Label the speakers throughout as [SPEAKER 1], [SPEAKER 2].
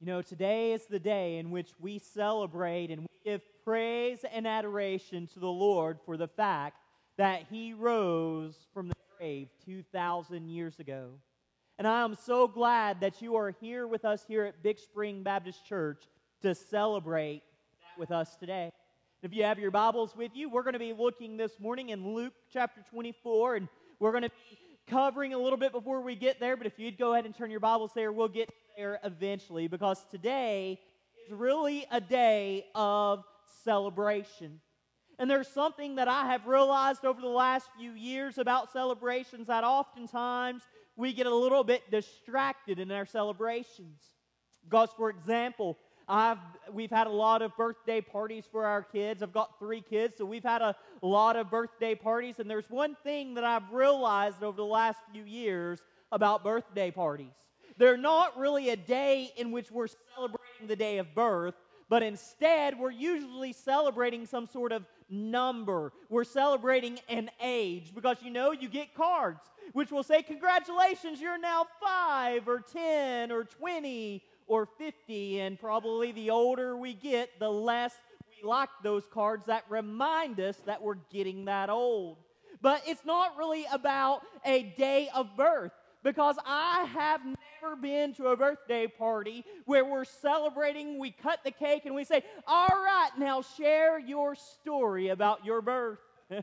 [SPEAKER 1] You know, today is the day in which we celebrate and we give praise and adoration to the Lord for the fact that He rose from the grave 2,000 years ago. And I am so glad that you are here with us here at Big Spring Baptist Church to celebrate that with us today. If you have your Bibles with you, we're going to be looking this morning in Luke chapter 24, and we're going to be covering a little bit before we get there, but if you'd go ahead and turn your Bibles there, we'll get there eventually, because today is really a day of celebration. And there's something that I have realized over the last few years about celebrations, that oftentimes we get a little bit distracted in our celebrations. Because, for example, we've had a lot of birthday parties for our kids. I've got 3 kids, so we've had a lot of birthday parties. And there's one thing that I've realized over the last few years about birthday parties. They're not really a day in which we're celebrating the day of birth, but instead we're usually celebrating some sort of number. We're celebrating an age, because you get cards which will say, congratulations, you're now 5 or 10 or 20 or 50, and probably the older we get, the less we like those cards that remind us that we're getting that old. But it's not really about a day of birth, because I have never been to a birthday party where we're celebrating, we cut the cake, and we say, all right, now share your story about your birth.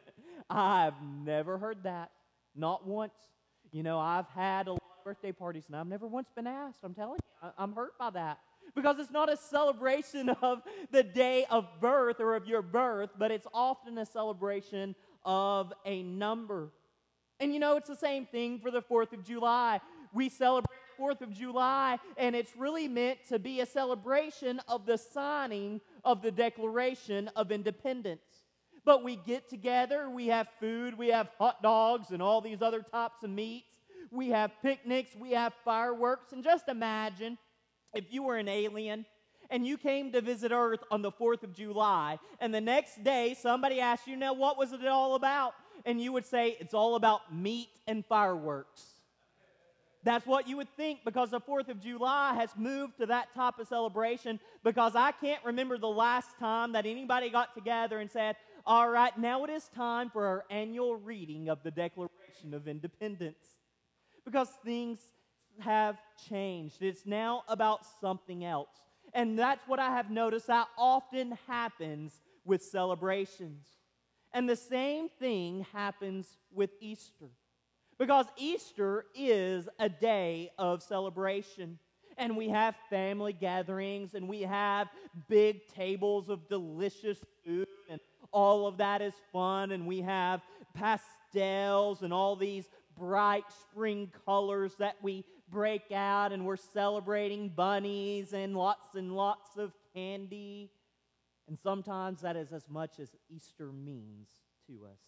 [SPEAKER 1] I've never heard that, not once. I've had a lot of birthday parties, and I've never once been asked. I'm telling you, I'm hurt by that. Because it's not a celebration of the day of birth or of your birth, but it's often a celebration of a number. And it's the same thing for the 4th of July. We celebrate the 4th of July, and it's really meant to be a celebration of the signing of the Declaration of Independence. But we get together, we have food, we have hot dogs and all these other types of meats. We have picnics, we have fireworks. And just imagine if you were an alien and you came to visit Earth on the 4th of July, and the next day somebody asked you, now what was it all about? And you would say, it's all about meat and fireworks. That's what you would think, because the 4th of July has moved to that type of celebration, because I can't remember the last time that anybody got together and said, all right, now it is time for our annual reading of the Declaration of Independence. Because things have changed. It's now about something else. And that's what I have noticed that often happens with celebrations. And the same thing happens with Easter. Because Easter is a day of celebration. And we have family gatherings, and we have big tables of delicious food, and all of that is fun. And we have pastels and all these bright spring colors that we break out, and we're celebrating bunnies and lots of candy. And sometimes that is as much as Easter means to us.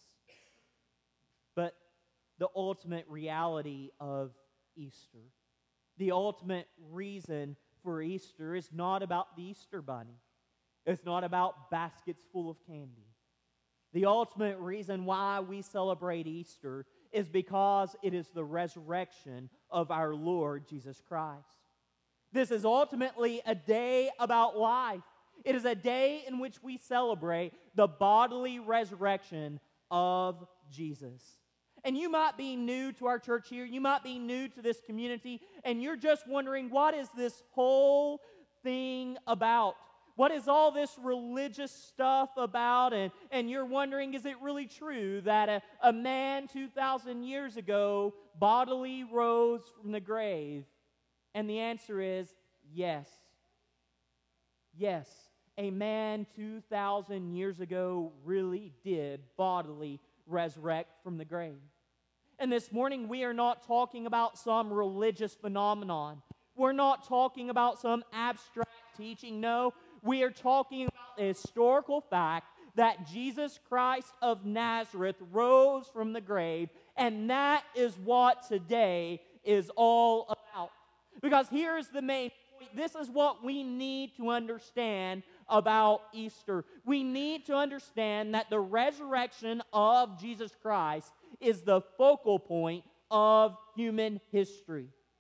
[SPEAKER 1] But the ultimate reality of Easter, the ultimate reason for Easter, is not about the Easter bunny. It's not about baskets full of candy. The ultimate reason why we celebrate Easter is because it is the resurrection of our Lord Jesus Christ. This is ultimately a day about life. It is a day in which we celebrate the bodily resurrection of Jesus. And you might be new to our church here, you might be new to this community, and you're just wondering, what is this whole thing about? What is all this religious stuff about? And you're wondering, is it really true that a man 2,000 years ago bodily rose from the grave? And the answer is yes. Yes, a man 2,000 years ago really did bodily resurrect from the grave. And this morning we are not talking about some religious phenomenon. We're not talking about some abstract teaching. No, we are talking about the historical fact that Jesus Christ of Nazareth rose from the grave, and that is what today is all about. Because here's the main point. This is what we need to understand about Easter. We need to understand that the resurrection of Jesus Christ is the focal point of human history.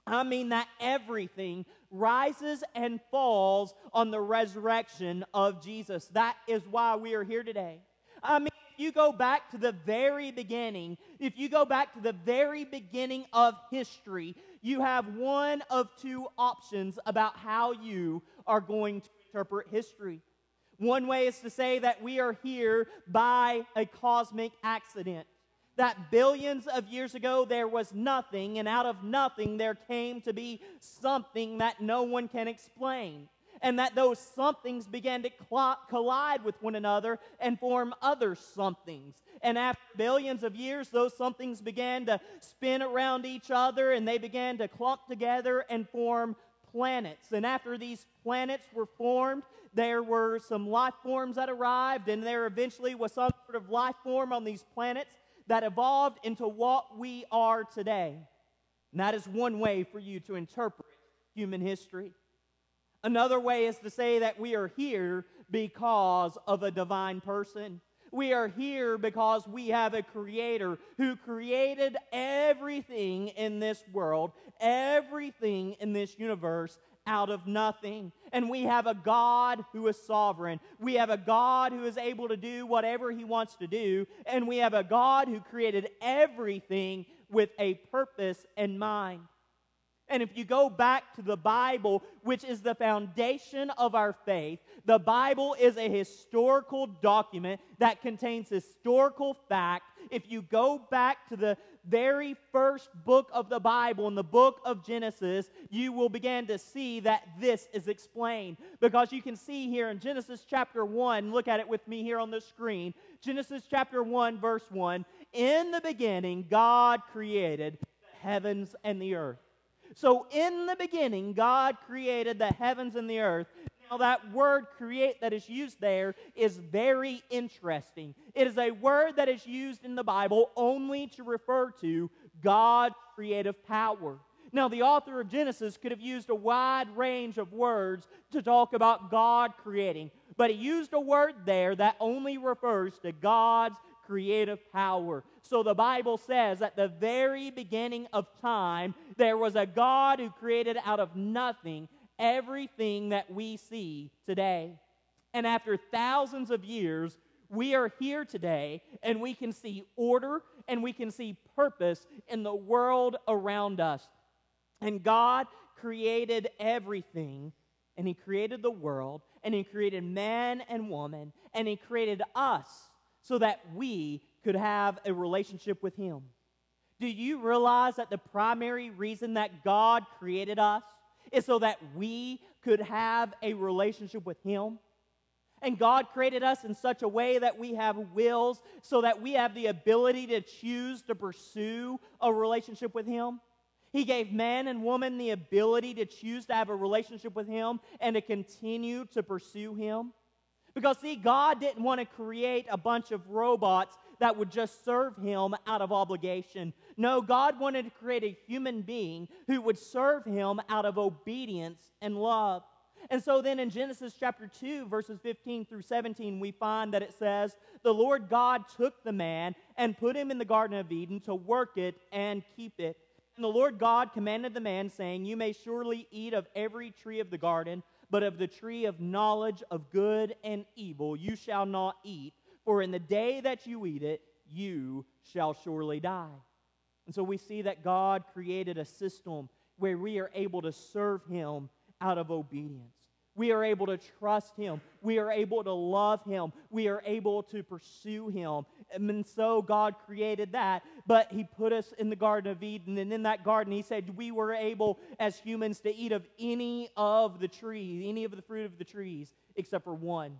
[SPEAKER 1] I mean that everything rises and falls on the resurrection of Jesus. That is why we are here today. I mean, if you go back to the very beginning, if you go back to the very beginning of history, you have one of two options about how you are going to interpret history. One way is to say that we are here by a cosmic accident. That billions of years ago there was nothing, and out of nothing there came to be something that no one can explain. And that those somethings began to collide with one another and form other somethings. And after billions of years, those somethings began to spin around each other, and they began to clump together and form planets. And after these planets were formed, there were some life forms that arrived, and there eventually was some sort of life form on these planets that evolved into what we are today. And that is one way for you to interpret human history. Another way is to say that we are here because of a divine person. We are here because we have a creator who created everything in this world, everything in this universe, out of nothing. And we have a God who is sovereign. We have a God who is able to do whatever He wants to do. And we have a God who created everything with a purpose in mind. And if you go back to the Bible, which is the foundation of our faith, the Bible is a historical document that contains historical fact. If you go back to the very first book of the Bible, in the book of Genesis, you will begin to see that this is explained. Because you can see here in Genesis chapter 1, look at it with me here on the screen. Genesis chapter 1, verse 1, in the beginning, God created the heavens and the earth. So in the beginning, God created the heavens and the earth. Now that word create that is used there is very interesting. It is a word that is used in the Bible only to refer to God's creative power. Now the author of Genesis could have used a wide range of words to talk about God creating, but he used a word there that only refers to God's creative power. So the Bible says at the very beginning of time, there was a God who created out of nothing everything that we see today. And after thousands of years, we are here today, and we can see order and we can see purpose in the world around us. And God created everything, and He created the world, and He created man and woman, and He created us so that we could have a relationship with Him. Do you realize that the primary reason that God created us is so that we could have a relationship with Him? And God created us in such a way that we have wills so that we have the ability to choose to pursue a relationship with Him. He gave man and woman the ability to choose to have a relationship with Him and to continue to pursue Him. Because, see, God didn't want to create a bunch of robots that would just serve Him out of obligation. No, God wanted to create a human being who would serve Him out of obedience and love. And so then in Genesis chapter 2, verses 15 through 17, we find that it says, "The Lord God took the man and put him in the Garden of Eden to work it and keep it. And the Lord God commanded the man, saying, 'You may surely eat of every tree of the garden, but of the tree of knowledge of good and evil you shall not eat, for in the day that you eat it, you shall surely die.'" And so we see that God created a system where we are able to serve Him out of obedience. We are able to trust Him. We are able to love Him. We are able to pursue Him. And so God created that, but He put us in the Garden of Eden, and in that garden He said we were able as humans to eat of any of the trees, any of the fruit of the trees, except for one.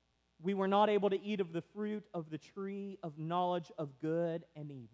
[SPEAKER 1] We were not able to eat of the fruit of the tree of knowledge of good and evil.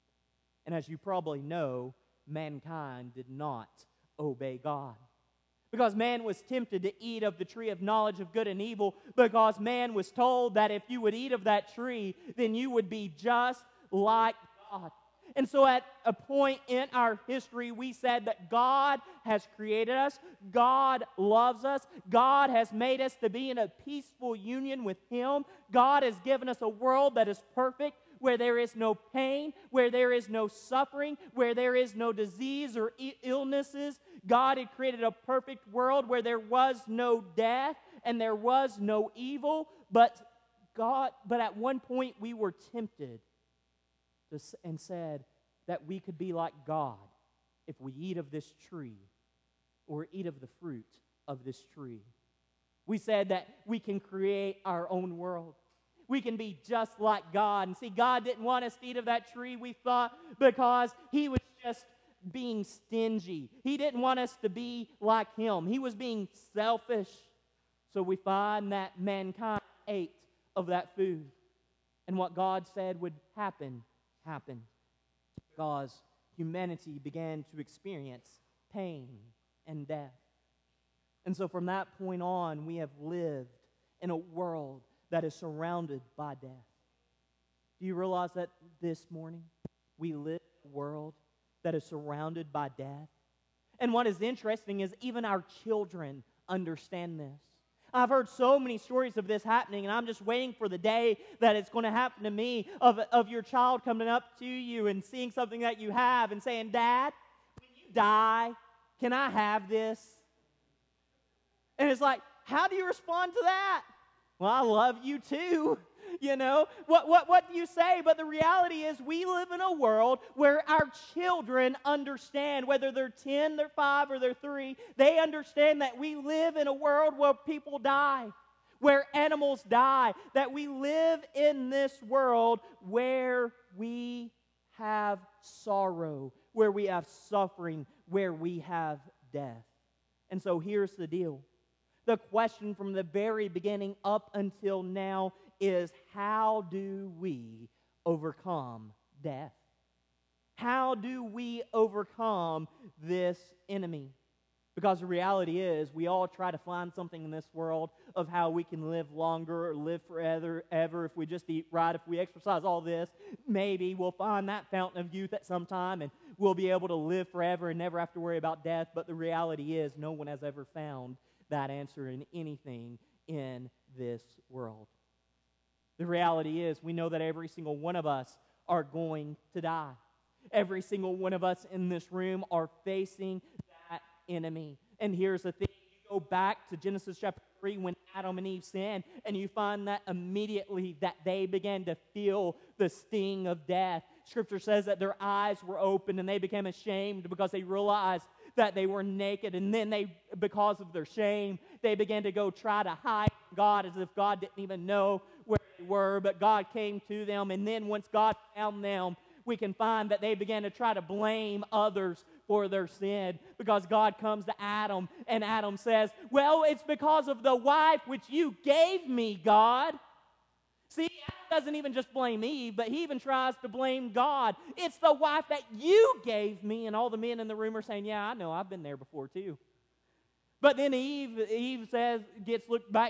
[SPEAKER 1] And as you probably know, mankind did not obey God. Because man was tempted to eat of the tree of knowledge of good and evil, because man was told that if you would eat of that tree, then you would be just like God. And so at a point in our history, we said that God has created us, God loves us, God has made us to be in a peaceful union with Him, God has given us a world that is perfect, where there is no pain, where there is no suffering, where there is no disease or illnesses. God had created a perfect world where there was no death and there was no evil. But at one point we were tempted and said that we could be like God if we eat of this tree or eat of the fruit of this tree. We said that we can create our own world. We can be just like God. And see, God didn't want us to eat of that tree, we thought, because He was just being stingy. He didn't want us to be like Him. He was being selfish. So we find that mankind ate of that food. And what God said would happen, happened. Because humanity began to experience pain and death. And so from that point on, we have lived in a world that is surrounded by death. Do you realize that this morning we live in a world that is surrounded by death? And what is interesting is even our children understand this. I've heard so many stories of this happening, and I'm just waiting for the day that it's going to happen to me, of your child coming up to you and seeing something that you have and saying, "Dad, when you die, can I have this?" And it's like, how do you respond to that? Well, I love you too. You know, what do you say? But the reality is we live in a world where our children understand, whether they're 10, they're 5, or they're 3, they understand that we live in a world where people die, where animals die, that we live in this world where we have sorrow, where we have suffering, where we have death. And so here's the deal. The question from the very beginning up until now is, how do we overcome death? How do we overcome this enemy? Because the reality is, we all try to find something in this world of how we can live longer or live forever. If we just eat right, if we exercise all this, maybe we'll find that fountain of youth at some time and we'll be able to live forever and never have to worry about death. But the reality is, no one has ever found that answer in anything in this world. The reality is, we know that every single one of us are going to die. Every single one of us in this room are facing that enemy. And here's the thing. You go back to Genesis chapter 3 when Adam and Eve sinned, and you find that immediately that they began to feel the sting of death. Scripture says that their eyes were opened and they became ashamed because they realized that they were naked. And then because of their shame, they began to go try to hide from God as if God didn't even know where they were. But God came to them, and then once God found them, we can find that they began to try to blame others for their sin, because God comes to Adam, and Adam says, "Well, it's because of the wife which you gave me, God." See, Adam doesn't even just blame Eve, but he even tries to blame God. It's the wife that you gave me. And all the men in the room are saying, "Yeah, I know, I've been there before too." But then Eve says, gets looked back,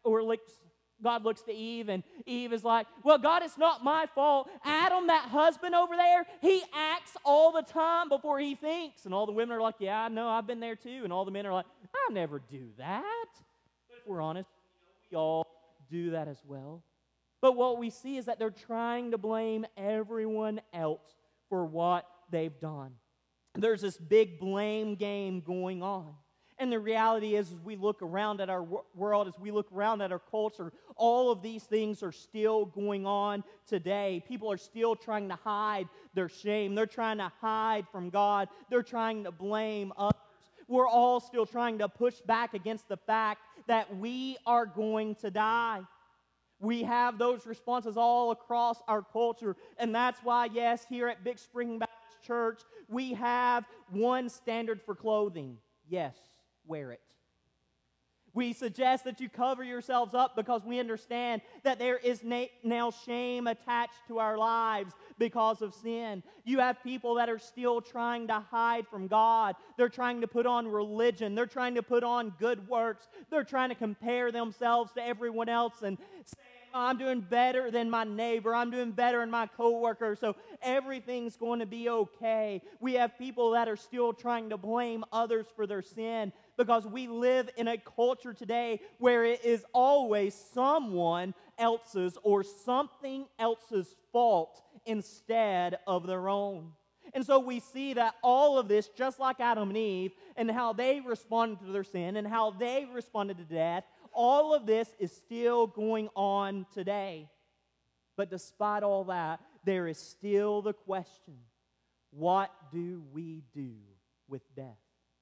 [SPEAKER 1] God looks to Eve, and Eve is like, "Well, God, it's not my fault. Adam, that husband over there, he acts all the time before he thinks." And all the women are like, "Yeah, I know, I've been there too." And all the men are like, "I never do that." But if we're honest, we all do that as well. But what we see is that they're trying to blame everyone else for what they've done. There's this big blame game going on. And the reality is, as we look around at our world, as we look around at our culture, all of these things are still going on today. People are still trying to hide their shame. They're trying to hide from God. They're trying to blame others. We're all still trying to push back against the fact that we are going to die. We have those responses all across our culture. And that's why, yes, here at Big Spring Baptist Church, we have one standard for clothing. Yes, wear it. We suggest that you cover yourselves up because we understand that there is now shame attached to our lives because of sin. You have people that are still trying to hide from God. They're trying to put on religion. They're trying to put on good works. They're trying to compare themselves to everyone else and say, "I'm doing better than my neighbor. I'm doing better than my coworker, so everything's going to be okay." We have people that are still trying to blame others for their sin because we live in a culture today where it is always someone else's or something else's fault instead of their own. And so we see that all of this, just like Adam and Eve, and how they responded to their sin and how they responded to death, all of this is still going on today. But despite all that, there is still the question, what do we do with death?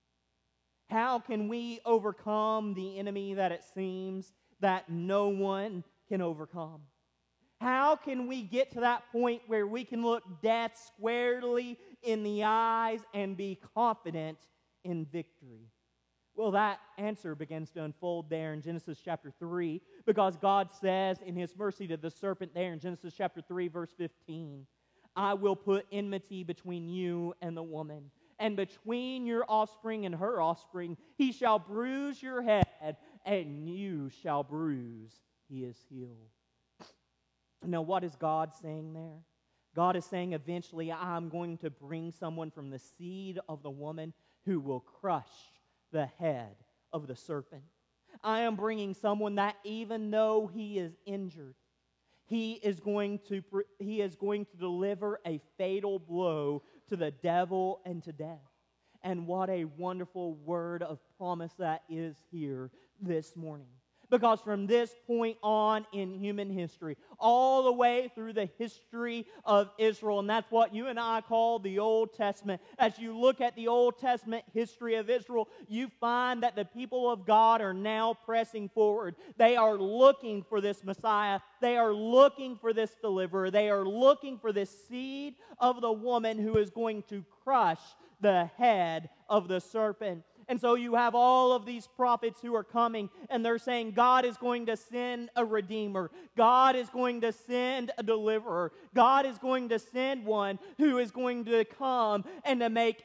[SPEAKER 1] How can we overcome the enemy that it seems that no one can overcome? How can we get to that point where we can look death squarely in the eyes and be confident in victory? Well, that answer begins to unfold there in Genesis chapter 3, because God says in His mercy to the serpent there in Genesis chapter 3, verse 15, I will put enmity between you and the woman, and between your offspring and her offspring. He shall bruise your head, and you shall bruise his heel. Now, what is God saying there? God is saying eventually I'm going to bring someone from the seed of the woman who will crush the head of the serpent. I am bringing someone that even though he is injured, he is going to deliver a fatal blow to the devil and to death. And what a wonderful word of promise that is here this morning. Because from this point on in human history, all the way through the history of Israel, and that's what you and I call the Old Testament. As you look at the Old Testament history of Israel, you find that the people of God are now pressing forward. They are looking for this Messiah. They are looking for this deliverer. They are looking for this seed of the woman who is going to crush the head of the serpent. And so you have all of these prophets who are coming, and they're saying God is going to send a redeemer. God is going to send a deliverer. God is going to send one who is going to come and to make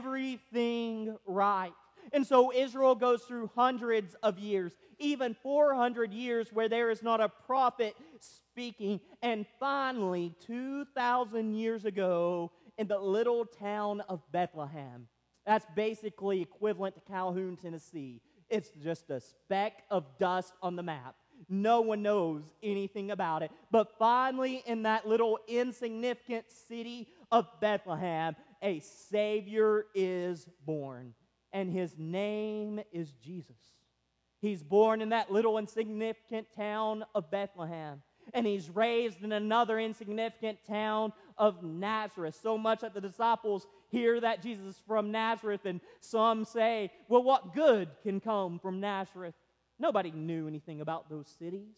[SPEAKER 1] everything right. And so Israel goes through hundreds of years, even 400 years where there is not a prophet speaking. And finally, 2,000 years ago, in the little town of Bethlehem, that's basically equivalent to Calhoun, Tennessee. It's just a speck of dust on the map. No one knows anything about it. But finally, in that little insignificant city of Bethlehem, a Savior is born. And His name is Jesus. He's born in that little insignificant town of Bethlehem. And He's raised in another insignificant town of Nazareth. So much that the disciples hear that Jesus is from Nazareth, and some say, well, what good can come from Nazareth? Nobody knew anything about those cities.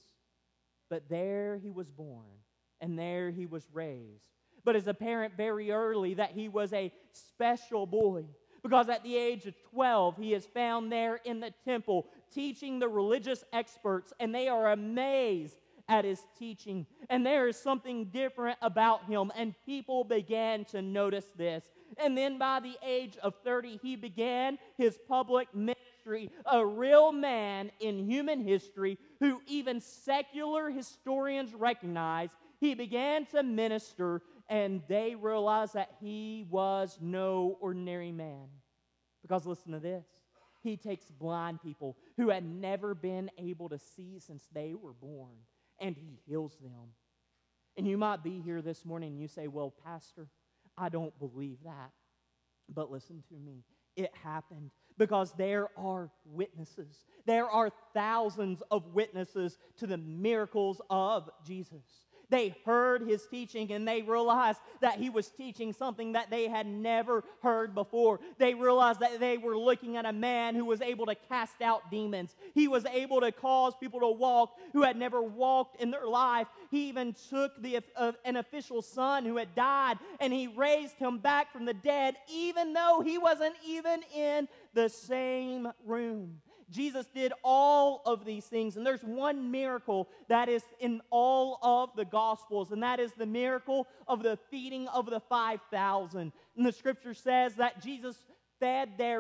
[SPEAKER 1] But there He was born, and there He was raised. But it's apparent very early that He was a special boy, because at the age of 12, He is found there in the temple teaching the religious experts, and they are amazed at His teaching. And there is something different about Him, and people began to notice this. And then by the age of 30, He began His public ministry, a real man in human history who even secular historians recognize. He began to minister, and they realized that He was no ordinary man. Because listen to this. He takes blind people who had never been able to see since they were born, and He heals them. And you might be here this morning and you say, well, Pastor, I don't believe that. But listen to me. It happened because there are witnesses. There are thousands of witnesses to the miracles of Jesus. They heard His teaching, and they realized that He was teaching something that they had never heard before. They realized that they were looking at a man who was able to cast out demons. He was able to cause people to walk who had never walked in their life. He even took an official son who had died, and He raised him back from the dead, even though he wasn't even in the same room. Jesus did all of these things, and there's one miracle that is in all of the Gospels, and that is the miracle of the feeding of the 5,000. And the Scripture says that Jesus fed their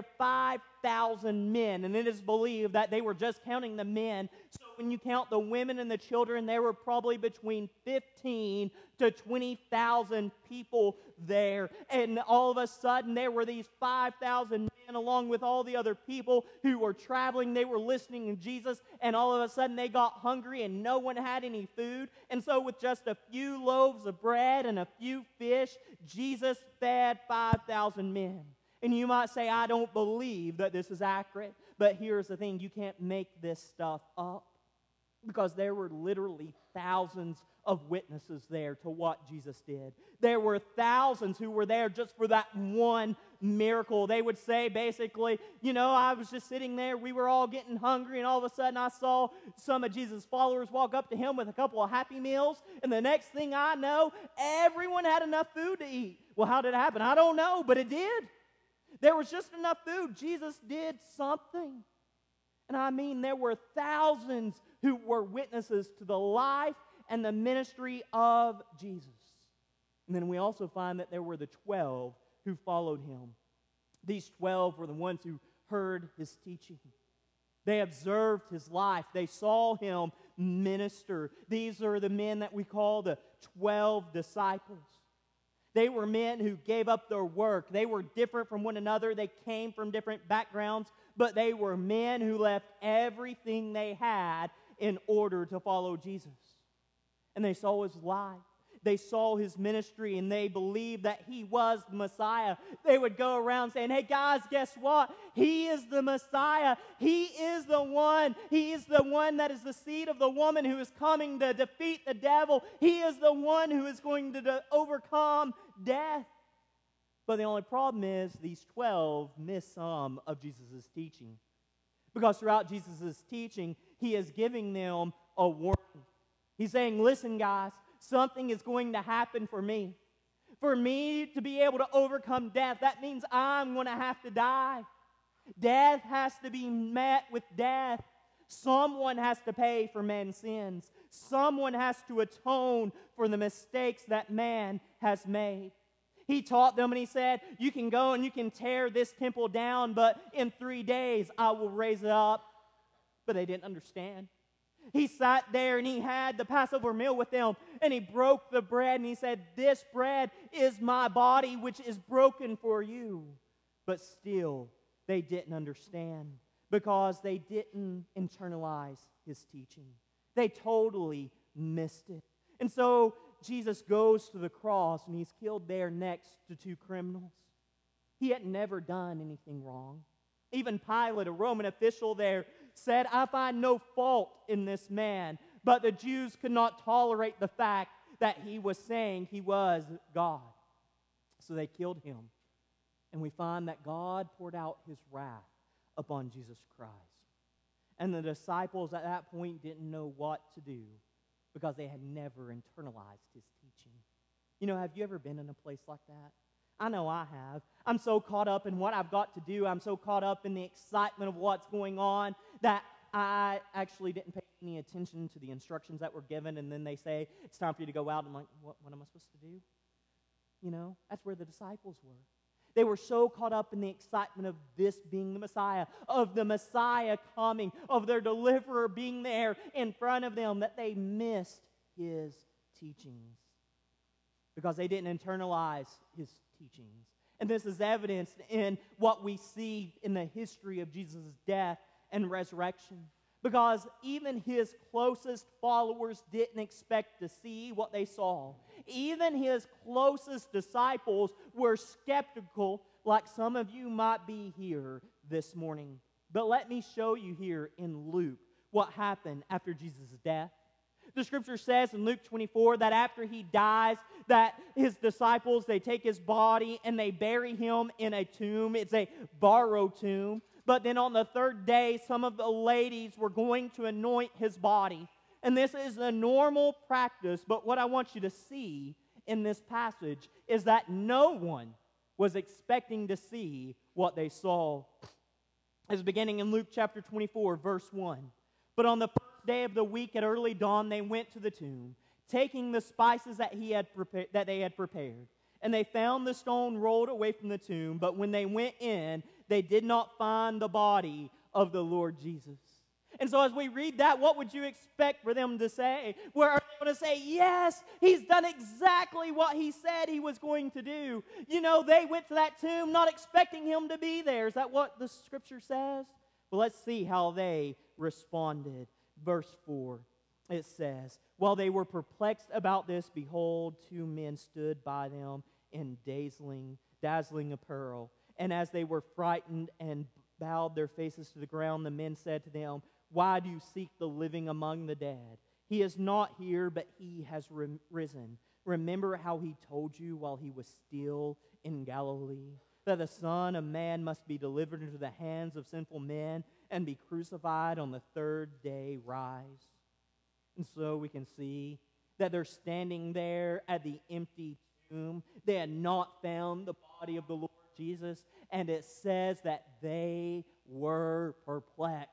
[SPEAKER 1] 5,000 men. And it is believed that they were just counting the men. So when you count the women and the children, there were probably between 15 to 20,000 people there. And all of a sudden, there were these 5,000 men along with all the other people who were traveling. They were listening to Jesus, and all of a sudden they got hungry and no one had any food. And so with just a few loaves of bread and a few fish, Jesus fed 5,000 men. And you might say, I don't believe that this is accurate. But here's the thing, you can't make this stuff up. Because there were literally thousands of witnesses there to what Jesus did. There were thousands who were there just for that one miracle. They would say basically, I was just sitting there, we were all getting hungry, and all of a sudden I saw some of Jesus' followers walk up to him with a couple of Happy Meals, and the next thing I know, everyone had enough food to eat. Well, how did it happen? I don't know, but it did. There was just enough food. Jesus did something. And I mean, there were thousands who were witnesses to the life and the ministry of Jesus. And then we also find that there were the 12 who followed him. These 12 were the ones who heard his teaching. They observed his life. They saw him minister. These are the men that we call the 12 disciples. They were men who gave up their work. They were different from one another. They came from different backgrounds, but they were men who left everything they had in order to follow Jesus. And they saw his life. They saw his ministry, and they believed that he was the Messiah. They would go around saying, hey guys, guess what? He is the Messiah. He is the one. He is the one that is the seed of the woman who is coming to defeat the devil. He is the one who is going to overcome death. But the only problem is these 12 miss some of Jesus' teaching. Because throughout Jesus' teaching, he is giving them a warning. He's saying, listen guys, something is going to happen for me. For me to be able to overcome death, that means I'm going to have to die. Death has to be met with death. Someone has to pay for man's sins. Someone has to atone for the mistakes that man has made. He taught them and he said, you can go and you can tear this temple down, but in 3 days I will raise it up. But they didn't understand. He sat there and he had the Passover meal with them, and he broke the bread and he said, this bread is my body which is broken for you. But still, they didn't understand because they didn't internalize his teaching. They totally missed it. And so Jesus goes to the cross and he's killed there next to 2 criminals. He had never done anything wrong. Even Pilate, a Roman official there, said, I find no fault in this man. But the Jews could not tolerate the fact that he was saying he was God. So they killed him. And we find that God poured out his wrath upon Jesus Christ. And the disciples at that point didn't know what to do because they had never internalized his teaching. Have you ever been in a place like that? I know I have. I'm so caught up in what I've got to do. I'm so caught up in the excitement of what's going on that I actually didn't pay any attention to the instructions that were given. And then they say, it's time for you to go out. I'm like, what am I supposed to do? That's where the disciples were. They were so caught up in the excitement of this being the Messiah, of the Messiah coming, of their deliverer being there in front of them, that they missed his teachings because they didn't internalize his teachings. And this is evidenced in what we see in the history of Jesus' death and resurrection. Because even his closest followers didn't expect to see what they saw. Even his closest disciples were skeptical, like some of you might be here this morning. But let me show you here in Luke what happened after Jesus' death. The scripture says in Luke 24 that after he dies, that his disciples, they take his body and they bury him in a tomb. It's a borrowed tomb. But then on the 3rd day, some of the ladies were going to anoint his body. And this is a normal practice, but what I want you to see in this passage is that no one was expecting to see what they saw. It's beginning in Luke chapter 24, verse 1. But on the first day of the week at early dawn, they went to the tomb, taking the spices that they had prepared. And they found the stone rolled away from the tomb, but when they went in, they did not find the body of the Lord Jesus. And so as we read that, what would you expect for them to say? Where are they going to say, yes, he's done exactly what he said he was going to do? You know, they went to that tomb not expecting him to be there. Is that what the scripture says? Well, let's see how they responded. Verse 4, it says, while they were perplexed about this, behold, two men stood by them in dazzling apparel. And as they were frightened and bowed their faces to the ground, the men said to them, why do you seek the living among the dead? He is not here, but he has risen. Remember how he told you while he was still in Galilee, that the Son of Man must be delivered into the hands of sinful men and be crucified, on the third day rise. And so we can see that they're standing there at the empty tomb. They had not found the body of the Lord Jesus, and it says that they were perplexed.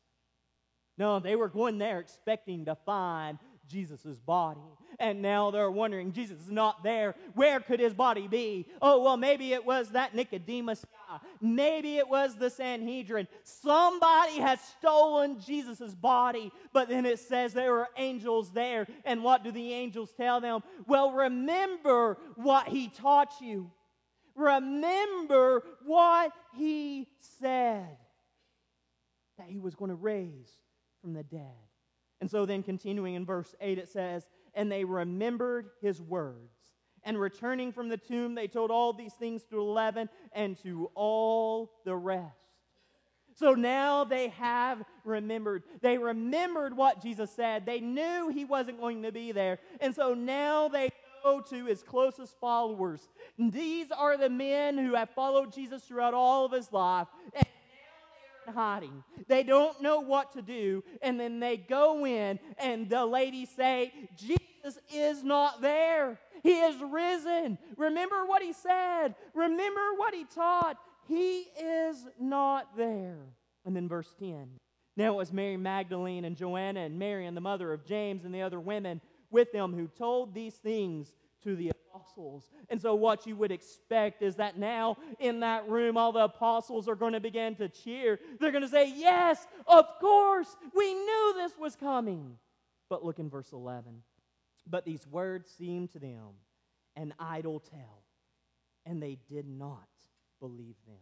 [SPEAKER 1] No, they were going there expecting to find Jesus' body. And now they're wondering, Jesus is not there. Where could his body be? Oh, well, maybe it was that Nicodemus guy. Maybe it was the Sanhedrin. Somebody has stolen Jesus' body. But then it says there were angels there. And what do the angels tell them? Well, remember what he taught you. Remember what he said. That he was going to raise from the dead. And so then continuing in verse 8 it says, and they remembered his words. And returning from the tomb, they told all these things to 11 and to all the rest. So now they have remembered. They remembered what Jesus said. They knew he wasn't going to be there. And so now they go to his closest followers. And these are the men who have followed Jesus throughout all of his life. And hiding. They don't know what to do, and then they go in, and the ladies say, Jesus is not there. He is risen. Remember what he said. Remember what he taught. He is not there. And then verse 10. Now it was Mary Magdalene and Joanna and Mary and the mother of James and the other women with them who told these things to the apostles. And so what you would expect is that now in that room all the apostles are going to begin to cheer. They're going to say, yes, of course, we knew this was coming. But look in verse 11. But these words seemed to them an idle tale, and they did not believe them.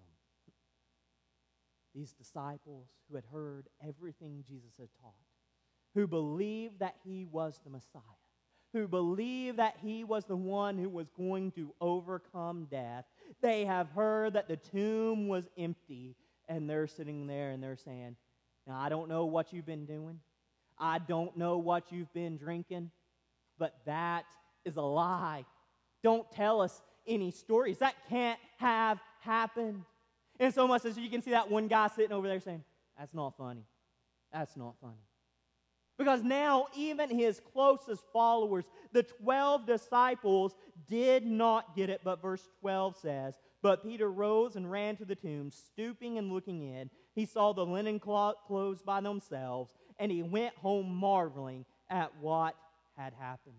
[SPEAKER 1] These disciples who had heard everything Jesus had taught, who believed that he was the Messiah, who believed that he was the one who was going to overcome death. They have heard that the tomb was empty, and they're sitting there and they're saying, now, I don't know what you've been doing. I don't know what you've been drinking, but that is a lie. Don't tell us any stories. That can't have happened. And so much as you can see that one guy sitting over there saying, that's not funny. That's not funny. Because now even his closest followers, the 12 disciples, did not get it. But verse 12 says, but Peter rose and ran to the tomb, stooping and looking in. He saw the linen clothes by themselves, and he went home marveling at what had happened.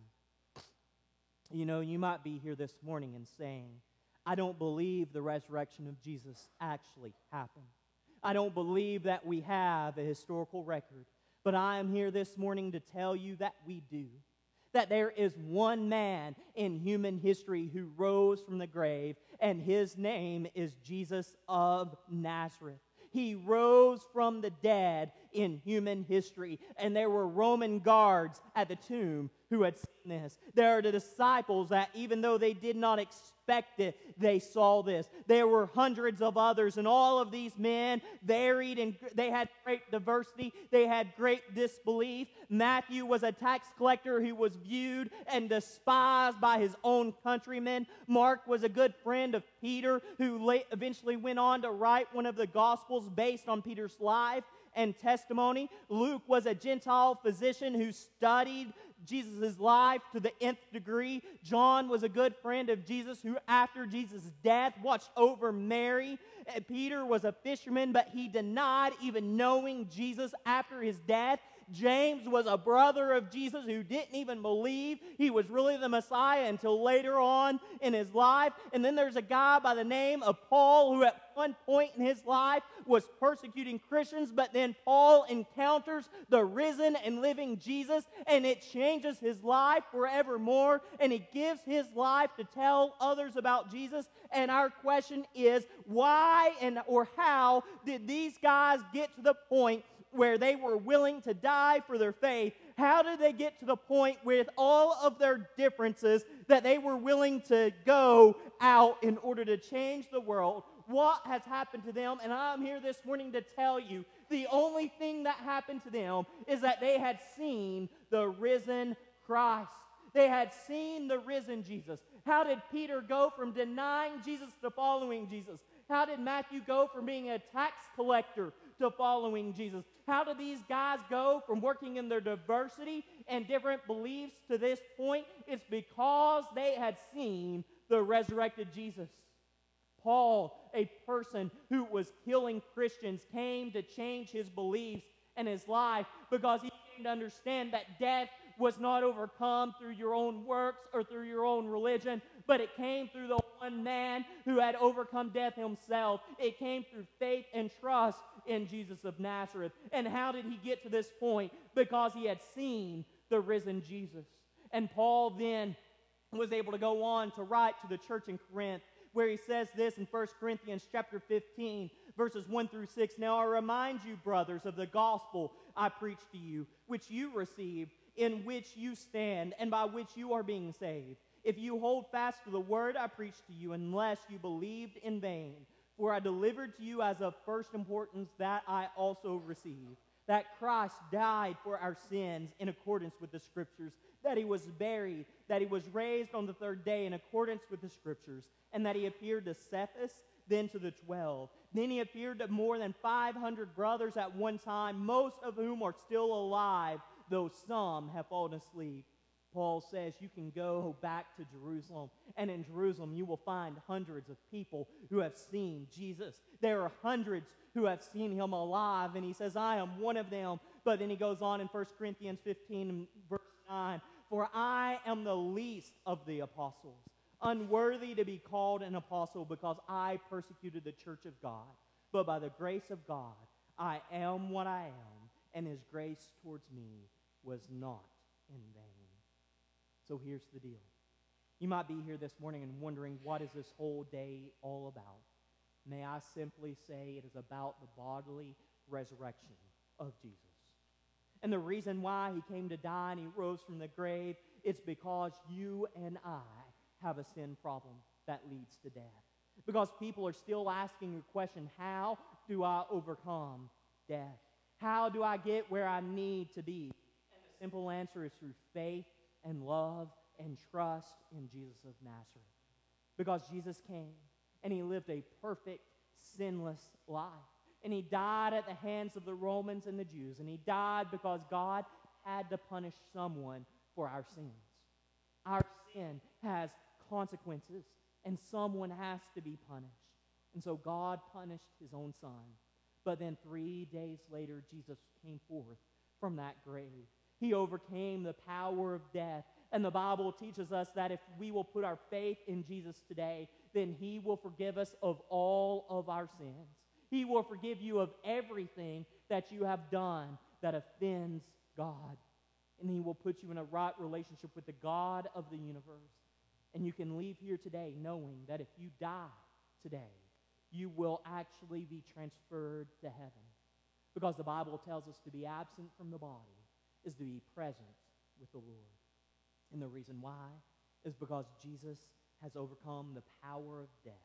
[SPEAKER 1] You know, you might be here this morning and saying, I don't believe the resurrection of Jesus actually happened. I don't believe that we have a historical record. But I am here this morning to tell you that we do. That there is one man in human history who rose from the grave, and his name is Jesus of Nazareth. He rose from the dead in human history, and there were Roman guards at the tomb who had seen this. There are the disciples that even though they did not expect it, they saw this. There were hundreds of others, and all of these men varied, and they had great diversity. They had great disbelief. Matthew was a tax collector who was viewed and despised by his own countrymen. Mark was a good friend of Peter, who eventually went on to write one of the Gospels based on Peter's life and testimony. Luke was a Gentile physician who studied Jesus' life to the nth degree. John was a good friend of Jesus who, after Jesus' death, watched over Mary. And Peter was a fisherman, but he denied even knowing Jesus after his death. James was a brother of Jesus who didn't even believe he was really the Messiah until later on in his life. And then there's a guy by the name of Paul who at one point in his life was persecuting Christians, but then Paul encounters the risen and living Jesus, and it changes his life forevermore, and he gives his life to tell others about Jesus. And our question is, why or how did these guys get to the point where they were willing to die for their faith? How did they get to the point with all of their differences that they were willing to go out in order to change the world? What has happened to them? And I'm here this morning to tell you, the only thing that happened to them is that they had seen the risen Christ. They had seen the risen Jesus. How did Peter go from denying Jesus to following Jesus? How did Matthew go from being a tax collector to following Jesus? How did these guys go from working in their diversity and different beliefs to this point? It's because they had seen the resurrected Jesus. Paul, a person who was killing Christians, came to change his beliefs and his life because he came to understand that death was not overcome through your own works or through your own religion, but it came through the one man who had overcome death himself. It came through faith and trust in Jesus of Nazareth. And how did he get to this point? Because he had seen the risen Jesus. And Paul then was able to go on to write to the church in Corinth, where he says this in 1 Corinthians chapter 15, verses 1 through 6. Now I remind you, brothers, of the gospel I preached to you, which you received, in which you stand, and by which you are being saved, if you hold fast to the word I preached to you, unless you believed in vain. For I delivered to you as of first importance that I also received, that Christ died for our sins in accordance with the Scriptures, that he was buried, that he was raised on the third day in accordance with the Scriptures, and that he appeared to Cephas, then to the 12. Then he appeared to more than 500 brothers at one time, most of whom are still alive, though some have fallen asleep. Paul says you can go back to Jerusalem, and in Jerusalem you will find hundreds of people who have seen Jesus. There are hundreds who have seen him alive, and he says, I am one of them. But then he goes on in 1 Corinthians 15, verse 9, for I am the least of the apostles, unworthy to be called an apostle, because I persecuted the church of God. But by the grace of God, I am what I am, and his grace towards me was not in vain. So here's the deal. You might be here this morning and wondering, what is this whole day all about? May I simply say it is about the bodily resurrection of Jesus. And the reason why he came to die and he rose from the grave is because you and I have a sin problem that leads to death. Because people are still asking the question, how do I overcome death? How do I get where I need to be? And the simple answer is through faith and love and trust in Jesus of Nazareth. Because Jesus came and he lived a perfect, sinless life. And he died at the hands of the Romans and the Jews. And he died because God had to punish someone for our sins. Our sin has consequences, and someone has to be punished. And so God punished his own son. But then 3 days later, Jesus came forth from that grave. He overcame the power of death. And the Bible teaches us that if we will put our faith in Jesus today, then he will forgive us of all of our sins. He will forgive you of everything that you have done that offends God. And he will put you in a right relationship with the God of the universe. And you can leave here today knowing that if you die today, you will actually be transferred to heaven. Because the Bible tells us to be absent from the body is to be present with the Lord. And the reason why is because Jesus has overcome the power of death,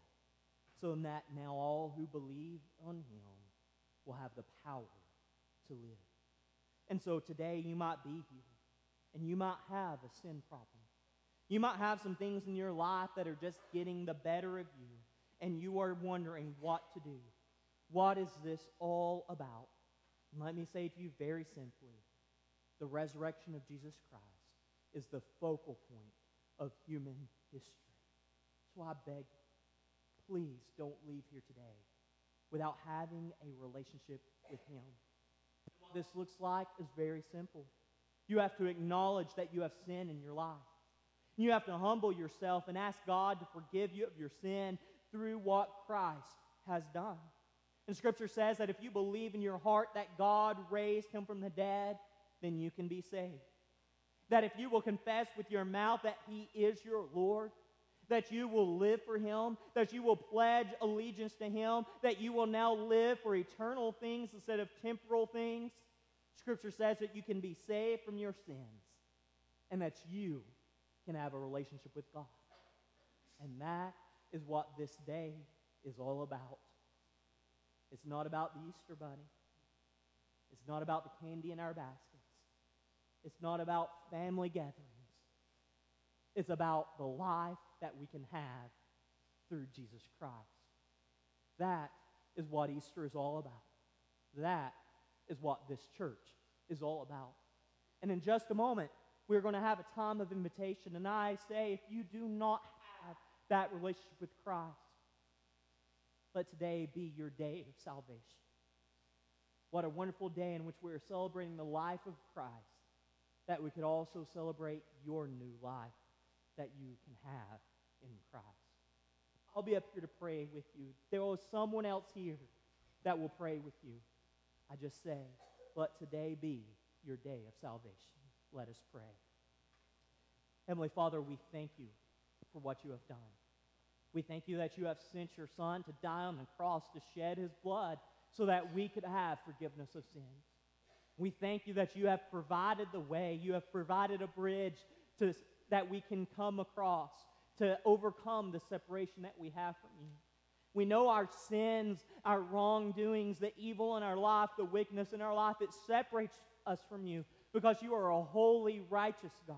[SPEAKER 1] so that now all who believe on him will have the power to live. And so today you might be here, and you might have a sin problem. You might have some things in your life that are just getting the better of you, and you are wondering what to do. What is this all about? And let me say to you very simply, the resurrection of Jesus Christ is the focal point of human history. So I beg you, please don't leave here today without having a relationship with him. what this looks like is very simple. You have to acknowledge that you have sin in your life. You have to humble yourself and ask God to forgive you of your sin through what Christ has done. And Scripture says that if you believe in your heart that God raised him from the dead, then you can be saved. That if you will confess with your mouth that he is your Lord, that you will live for him, that you will pledge allegiance to him, that you will now live for eternal things instead of temporal things, Scripture says that you can be saved from your sins and that you can have a relationship with God. And that is what this day is all about. It's not about the Easter bunny. It's not about the candy in our baskets. It's not about family gatherings. It's about the life that we can have through Jesus Christ. That is what Easter is all about. That is what this church is all about. And in just a moment, we're going to have a time of invitation. And I say, if you do not have that relationship with Christ, let today be your day of salvation. What a wonderful day in which we are celebrating the life of Christ, that we could also celebrate your new life that you can have in Christ. I'll be up here to pray with you. There is someone else here that will pray with you. I just say, let today be your day of salvation. Let us pray. Heavenly Father, we thank you for what you have done. We thank you that you have sent your Son to die on the cross to shed his blood so that we could have forgiveness of sins. We thank you that you have provided the way. You have provided a bridge that we can come across to overcome the separation that we have from you. We know our sins, our wrongdoings, the evil in our life, the wickedness in our life, it separates us from you because you are a holy, righteous God.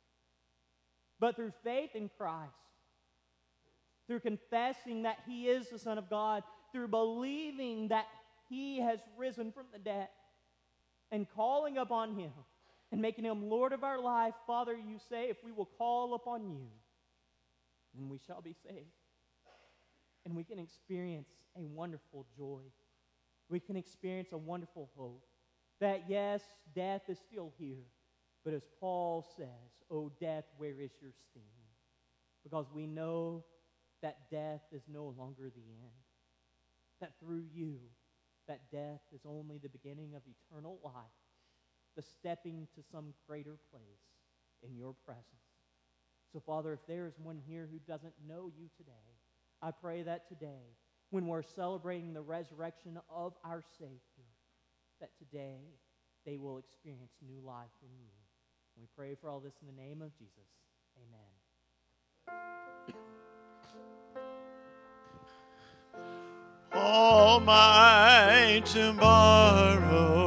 [SPEAKER 1] But through faith in Christ, through confessing that he is the Son of God, through believing that he has risen from the dead, and calling upon him and making him Lord of our life, Father, you say, if we will call upon you, then we shall be saved. And we can experience a wonderful joy. We can experience a wonderful hope that, yes, death is still here. But as Paul says, "O death, where is your sting?" Because we know that death is no longer the end. That through you, that death is only the beginning of eternal life, the stepping to some greater place in your presence. So, Father, if there is one here who doesn't know you today, I pray that today, when we're celebrating the resurrection of our Savior, that today they will experience new life in you. We pray for all this in the name of Jesus. Amen.
[SPEAKER 2] All my tomorrow